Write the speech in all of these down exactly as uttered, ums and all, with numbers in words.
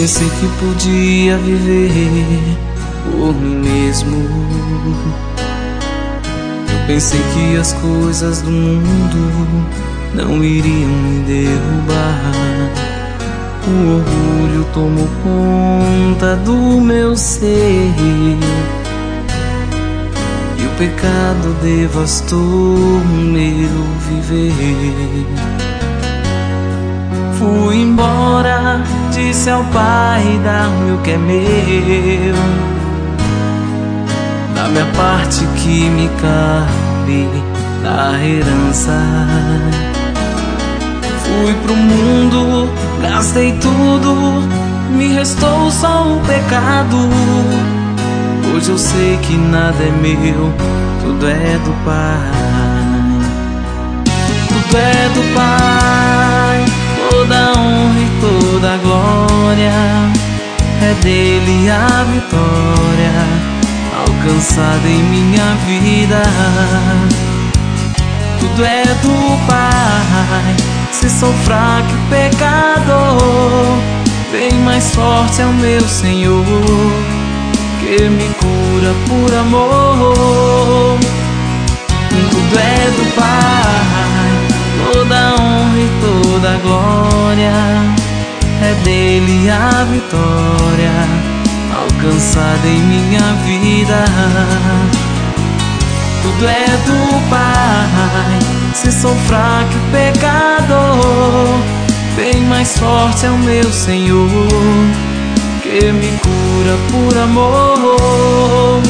pensei que podia viver por mim mesmo. Eu pensei que as coisas do mundo não iriam me derrubar. O orgulho tomou conta do meu ser e o pecado devastou o meu viver. Fui embora, disse ao Pai: dá-me o que é meu, da minha parte que me cabe da herança. Fui pro mundo, gastei tudo, me restou só o pecado. Hoje eu sei que nada é meu, tudo é do Pai. Tudo é do Pai, toda a honra e toda a glória é dele a vitória alcançada em minha vida. Tudo é do Pai. Se sou fraco e pecador, bem mais forte é o meu Senhor, que me cura por amor. Tudo é do Pai, toda a honra e toda a glória é dele a vitória alcançada em minha vida. Tudo é do Pai. Se sou fraco e pecador, bem mais forte é o meu Senhor, que me cura por amor.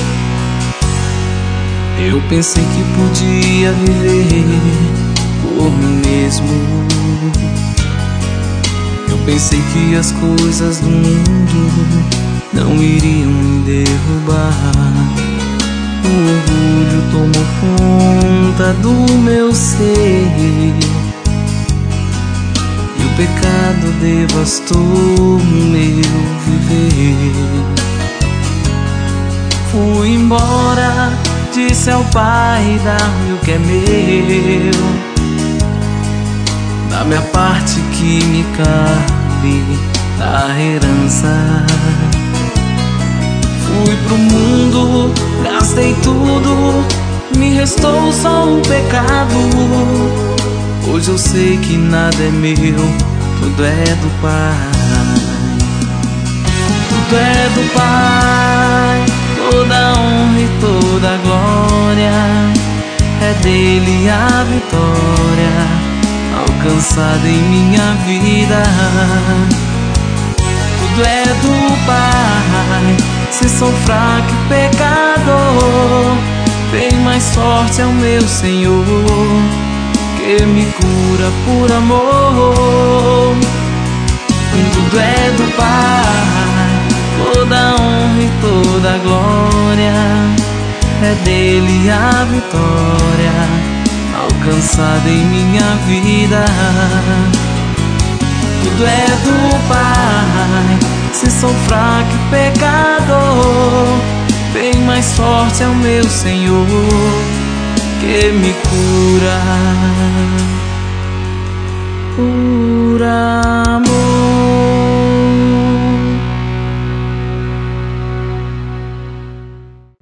Eu pensei que podia viver por mim mesmo. Eu pensei que as coisas do mundo não iriam me derrubar. O orgulho tomou conta do meu ser e o pecado devastou o meu viver. Fui embora, disse ao Pai: dá-me o que é meu, da minha parte que me cabe da herança. Fui pro mundo, gastei tudo, me restou só o pecado. Hoje eu sei que nada é meu, tudo é do Pai. Tudo é do Pai, toda a honra e toda a glória é dele a vitória alcançada em minha vida. Tudo é do Pai. Se sou fraco e pecador, bem mais forte é o meu Senhor, que me cura por amor. Tudo é do Pai, toda a honra e toda a glória é dele a vitória alcançada em minha vida. Tudo é do Pai. Se sou fraco e pecador, bem mais forte é o meu Senhor, que me cura por amor.